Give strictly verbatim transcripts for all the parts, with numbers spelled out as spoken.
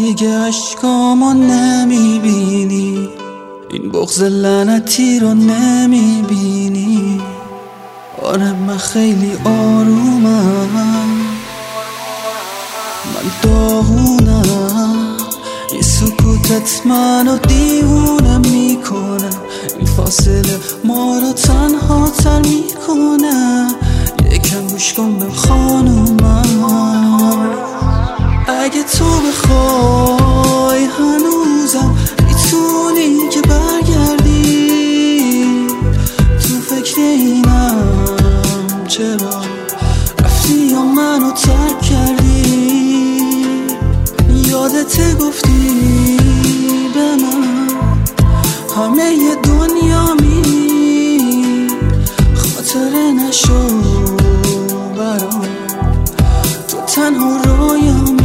دیگه عشقامو نمیبینی، این بغض لعنتی رو نمیبینی. آره من خیلی آرومم، من داغونم، این سکوتت منو دیوونه میکنه، این فاصله ما رو تنها تر میکنه. یکم گوش کن به خانومم، اگه تو بخوای هنوزم میتونی که برگردی. تو فکر اینم چرا رفتی یا منو ترک کردی. یادت گفتی به من همه ی دنیا می خاطر نشو برام، تو تنها رویامی.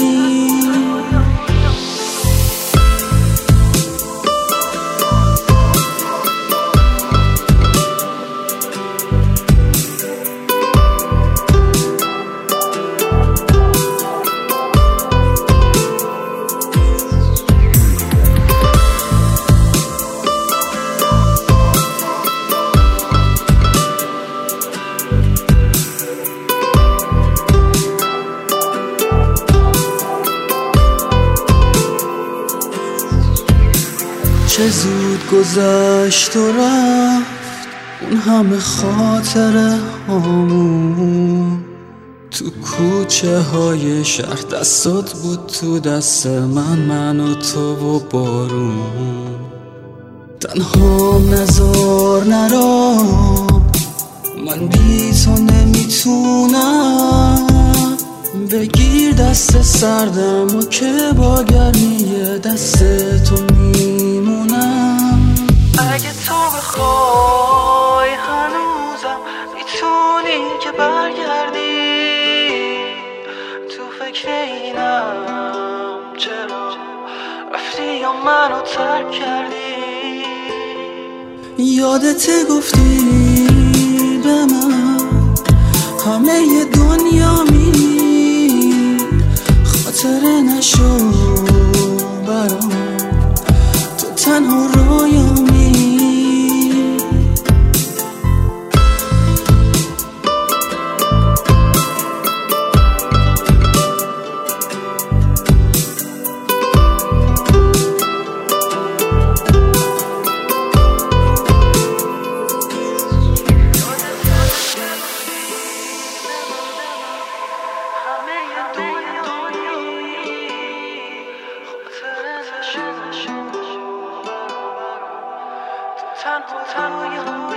چه زود گذشت و رفت اون همه خاطره هامون. تو کوچه های شهر دستات بود تو دست من، من و تو و بارون. تنهام نزار نرام، من بی تو نمیتونم. بگیر دست سردم و که با گرمی دست تو میمونم. اگه تو بخوای هنوزم میتونی که برگردی. تو فکر اینم چرا رفتی یا منو ترک کردی. یادت گفتی به من همه ی دنیا می خاطر نشو برام، تو تنها رویامی. تنها تنها